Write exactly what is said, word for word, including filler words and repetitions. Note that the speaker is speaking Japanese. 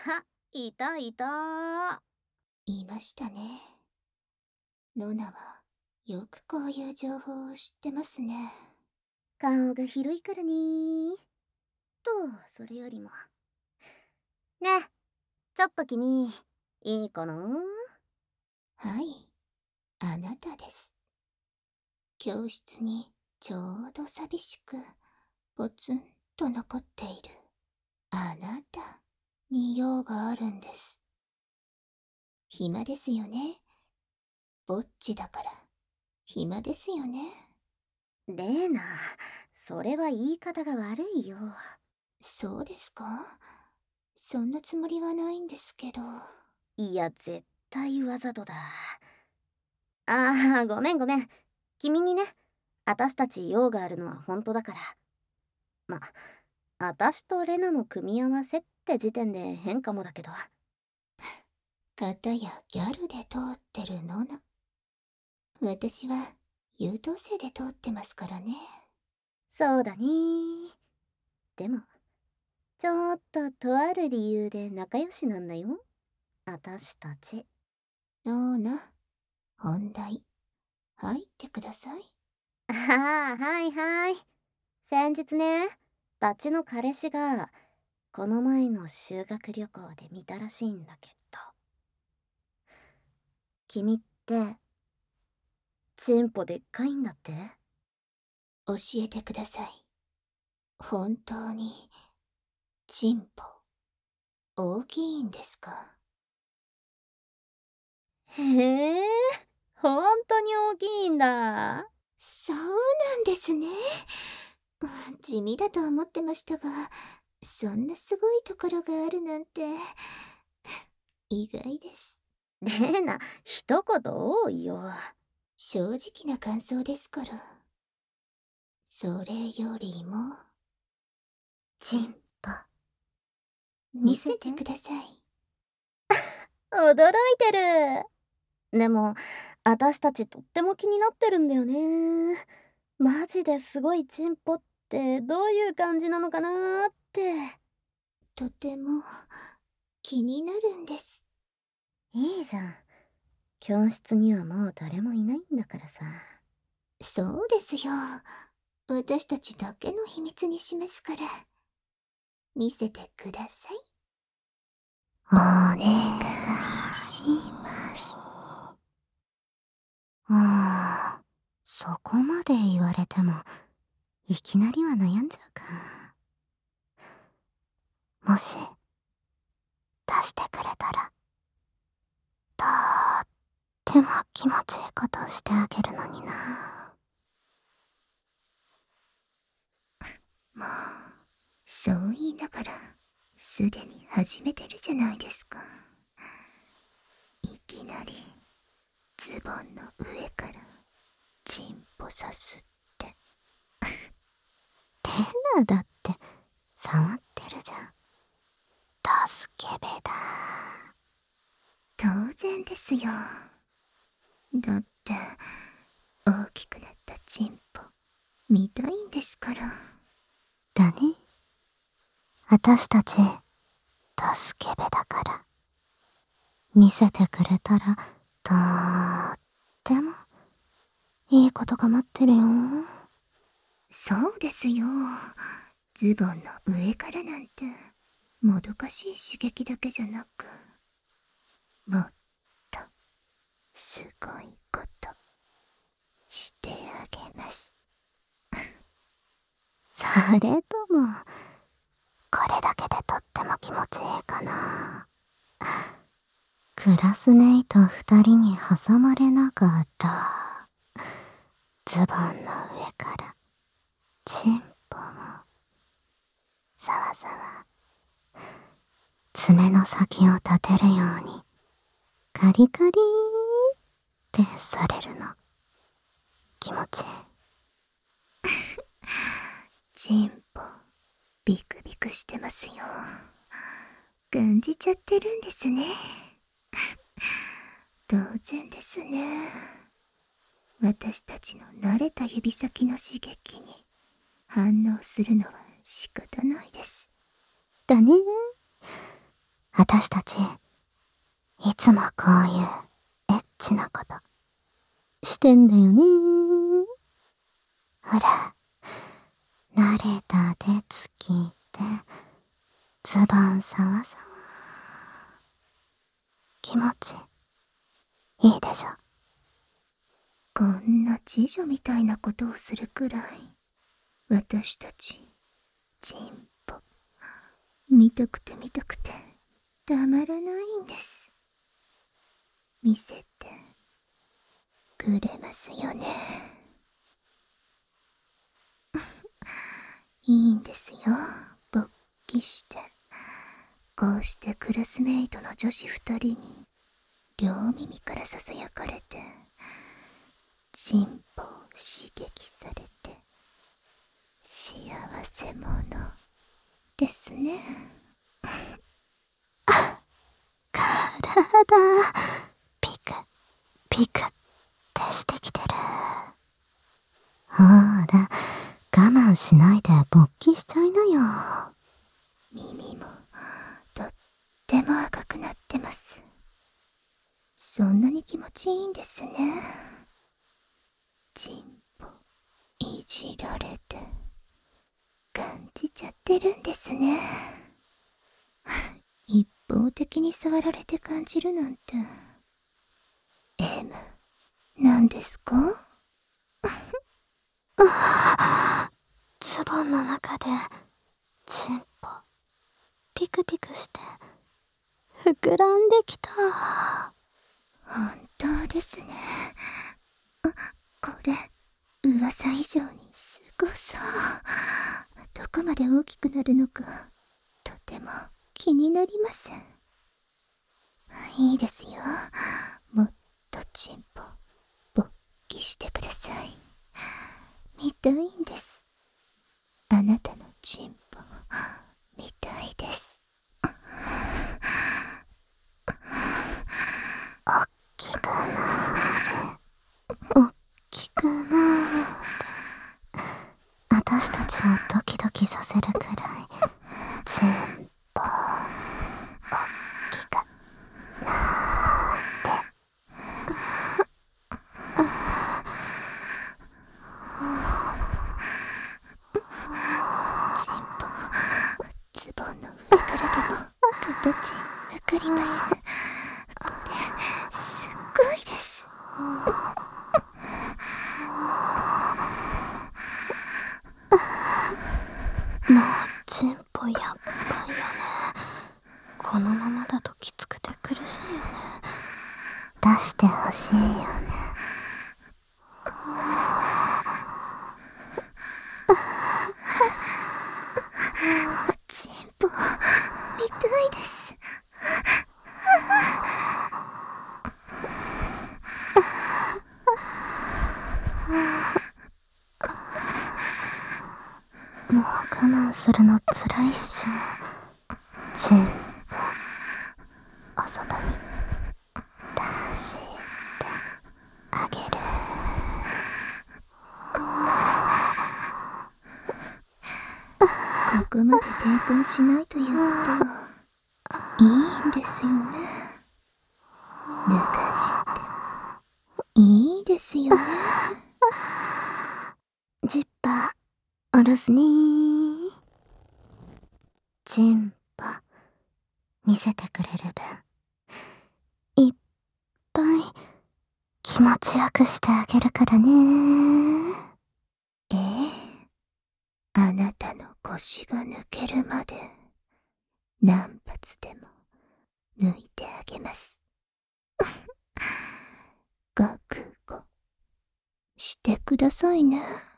は、いたいた。 いましたね。ノナはよくこういう情報を知ってますね。 顔が広いからねー。と、それよりも。ねえ、ちょっと君、いいかな？ はい、あなたです。教室にちょうど寂しく、ポツンと残っているあなたに用があるんです。暇ですよね。ぼっちだから、暇ですよね。 レーナ、それは言い方が悪いよ。 そうですか？そんなつもりはないんですけど。 いや、絶対わざとだ。ああ、ごめんごめん。君にね、私たち用があるのは本当だから。ま、私とレナの組み合わせって時点で変かもだけど。 かたやギャルで通ってるノナ。私は優等生で通ってますからね。 そうだね。でも、ちょっととある理由で仲良しなんだよ。私たち。 ノーナ、本題、入ってください。 ああ、はいはい。先日ね、ダチの彼氏が、この前の修学旅行で見たらしいんだけど。君って、チンポでっかいんだって？ 教えてください。本当に、チンポ、大きいんですか？ へえ、ほんとに大きいんだ。 そうなんですね。地味だと思ってましたが、そんなすごいところがあるなんて、意外です。 レーナ、一言多いよ。 正直な感想ですから。それよりも、 チンポ、見見せせて。 てください。 驚いてる。でも、私たちとっても気になってるんだよね。マジですごいチンポってどういう感じなのかなーって。 とても、気になるんです。 いいじゃん。教室にはもう誰もいないんだからさ。 そうですよ。私たちだけの秘密にしますから。見せてください。 お願いします。うん、そこまで言われても、いきなりは悩んじゃうか。もし、出してくれたら、とっても気持ちいいことをしてあげるのにな。 もう、そう言いながら、すでに始めてるじゃないですか。いきなり、ズボンの上から、チンポさすって。 レナだって、触ってるじゃん。助けべだ。 当然ですよ。だって、大きくなったチンポ、見たいんですから。 だね。私たち、助けべだから。見せてくれたら、とーっても、いいことが待ってるよ。 そうですよ。ズボンの上からなんて、もどかしい刺激だけじゃなく、もっと、すごいこと、してあげます。 それとも、これだけでとっても気持ちいいかな。クラスメイト二人に挟まれながら、ズボンの上から、チンポも、ざわざわ、爪の先を立てるように、カリカリーってされるの。気持ちいい。 チンポ、ビクビクしてますよ。感じちゃってるんですね。当然ですね。私たちの慣れた指先の刺激に反応するのは仕方ないです。 だね。 私たち、いつもこういうエッチなことしてんだよね。ほら、慣れた手つきで、ズボンさわさわ。気持ち、いいでしょ。 こんな侍女みたいなことをするくらい、私たち、チンポ、見たくて見たくて、たまらないんです。見せて、くれますよね。いいんですよ、勃起して。こうしてクラスメイトの女子二人に、両耳から囁かれて、チンポを刺激されて、幸せ者ですね。 体、ピク、ピクってしてきてる。ほーら、我慢しないで勃起しちゃいなよ。 耳も、とっても赤くなってます。そんなに気持ちいいんですね。チンポ、いじられて、感じちゃってるんですね。一方的に触られて感じるなんて、M、なんですか？ ズボンの中で、チンポ、ピクピクして、膨らんできた。 本当ですね。あ、これ、噂以上にすごそう。どこまで大きくなるのか、とても気になります。いいですよ。もっとチンポ、勃起してください。見たいんです。あなたのチンポ、見たいです。 おっきくなーれ。おっきくなーれ。私たちをドキドキさせるくらい、チンポ、おっきくなーれ。 チンポ、ズボンの上からでも形わかります。これ、すっごいです。 もうチンポやっばいよね。このままだときつくて苦しいよね。出してほしいよね。 チンポ、見たいです。 もう我慢するのつらいっしょ。チンポ、お外に出してあげる。 ここまで抵抗しないということは、いいんですよね。脱がして、いいですよね。 ジッパー、おろすねー。チンポ、見せてくれる分、いっぱい気持ちよくしてあげるからねー。 ええ、あなたの腰が抜けるまで、何発でも抜いてあげます。覚悟してくださいね。